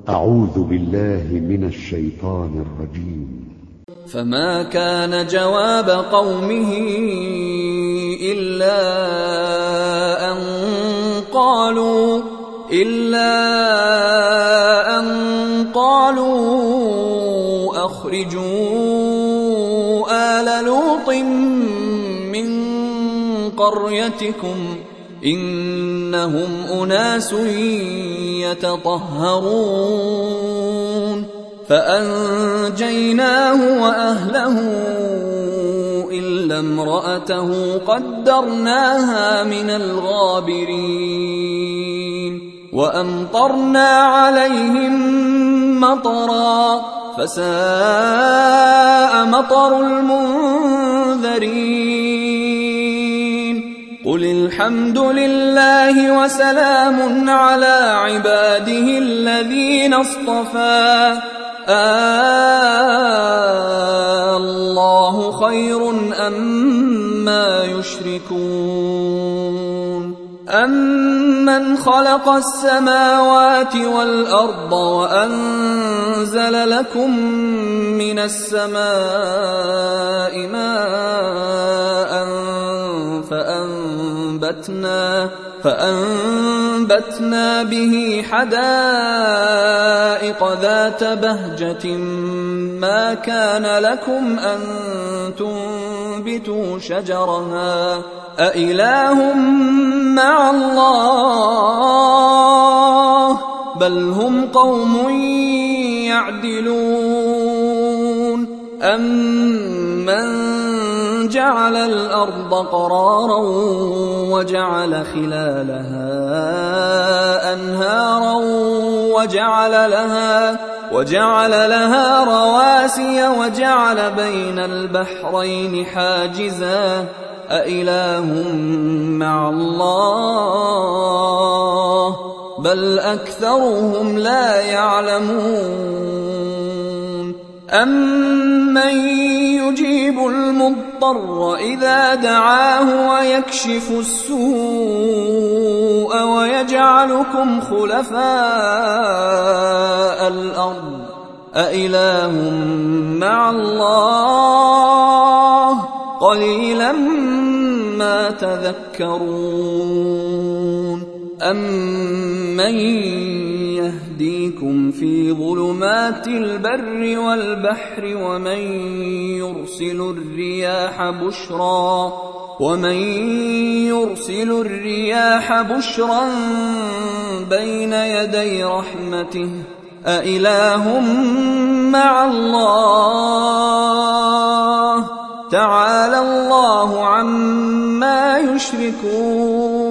أعوذ بالله من الشيطان الرجيم. فما كان جواب قومه إلا أن قالوا أخرجوا آل لوط من قريتكم إنهم أناس يتطهرون فأنجيناه وأهله إلا امرأته قدرناها من الغابرين وأمطرنا عليهم مطرا فساء مطر المنذرين قل الحمد لله وسلام على عباده الذين اصطفى الله خير أما يشركون أمن خلق السماوات والأرض وأنزل لكم من السماء ماء فأنبتنا به حدائق ذات بهجة ما كان لكم أن تنبتوا شجرها أإله مع الله بل هم قوم يعدلون أمن جعل الأرض قرارا وجعل خلالها أنهارا وجعل لها رواسي وجعل بين البحرين حاجزا أإله مع الله بل أكثرهم لا يعلمون أمن يجيب المضطر إذا دعاه ويكشف السوء ويجعلكم خلفاء الأرض أإله مع الله قليلا ما تذكرون أمن يهديكم في ظلمات البر والبحر ومن يرسل الرياح بشرا بين يدي رحمته أإله مع الله تعالى الله عما يشركون